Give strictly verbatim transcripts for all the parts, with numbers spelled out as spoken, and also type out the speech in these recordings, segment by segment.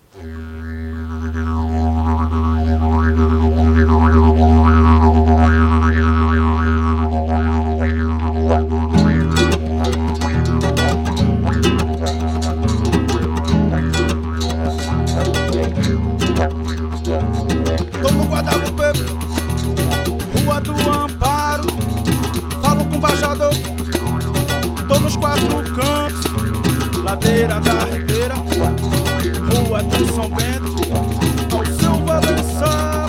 Tô no Guadalupe, Rua do Amparo, falo com o Bajador. Tô nos quatro cantos, ladeira da Ribeira, Rua do São Bento, ao seu Valença,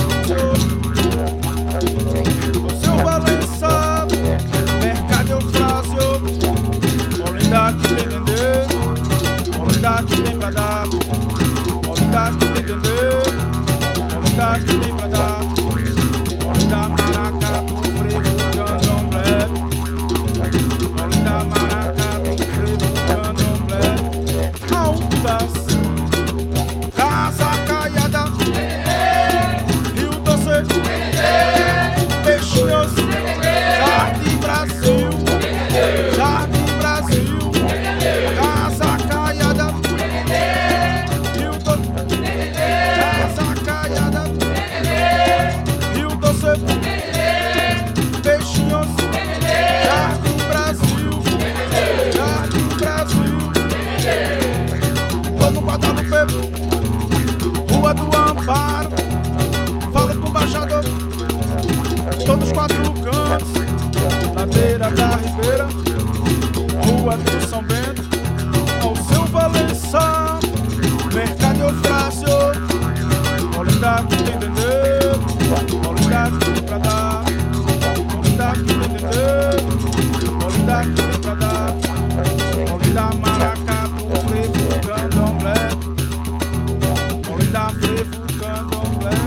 ao seu Valença, Mercado Eufrásio, Olinda que tem vender, Olinda que tem pra dar, Olinda que tem vender, Olinda que tem pra dar, Olinda Maracatu, Frevo, Candomblé, Olinda Maracatu, Frevo, Candomblé, Altas, Casa Caiada, Rio Doce, Peixinhos, Jardim Brasil, Jardim Brasil, Casa Caiada, Rio Doce, Casa Caiada, Rio Doce, Peixinhos, Jardim Brasil, Jardim Brasil. Tô no Guadalupe, Rua do Amparo, falo com o Bajador. Tô nos quatro cantos, ladeira da Ribeira, Rua do São Bento, ao seu Valença, Mercado Eufrásio, Olinda que tem vender, Olinda que tem pra dar, Olinda que tem vender, Olinda que tem pra dar, Olinda Maracatu, Frevo, Candomblé, Olinda Frevo, Candomblé,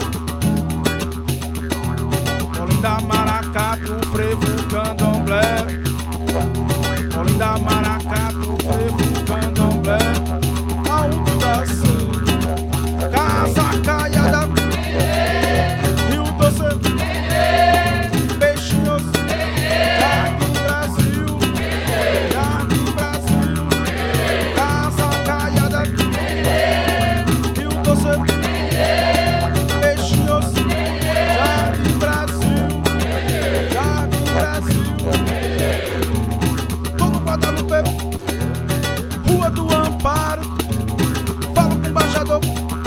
Olinda Maracatu, Frevo, Candomblé, Olinda Maracatu, Frevo, Candomblé, Altas, Casa Caiada, Rio Doce, Peixinhos, Jardim Brasil, Jardim Brasil, Casa Caiada, Rio Doce, Peixinhos, Jardim Brasil, Jardim Brasil. Tô no Guadalupe, Rua do Amparo, falo com o Bajador.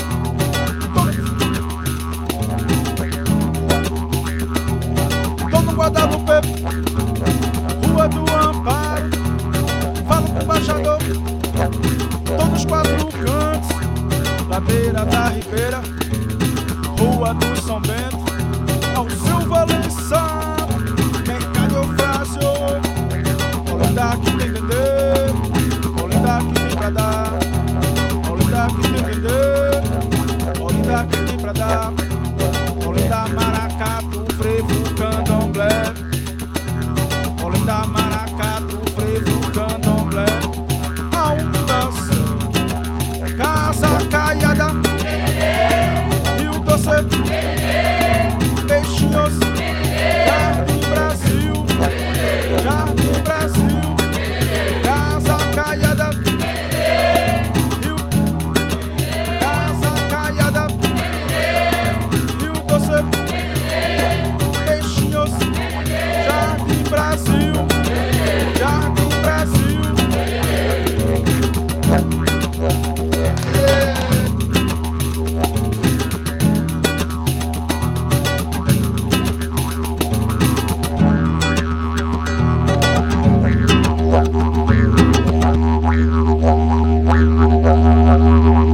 Tô no Guadalupe, Rua do Amparo, falo com o Bajador. Tô nos quatro cantos, ladeira da Ribeira, Rua do São Bento, ao seu Valença, Mercado Eufrásio, Olinda que tem vender, Olinda que tem pra dar, Olinda que tem vender, Olinda que tem pra dar, Olinda Maracatu, Frevo, Candomblé, Olinda Maracatu, Frevo, Candomblé, Altas, Casa Caiada, Rio Doce, Peixinhos, Jardim Brasil, Jardim Brasil, Casa Caiada, Rio, Casa Caiada, Rio Doce, Peixinhos, Jardim Brasil, Jardim Brasil. Wow.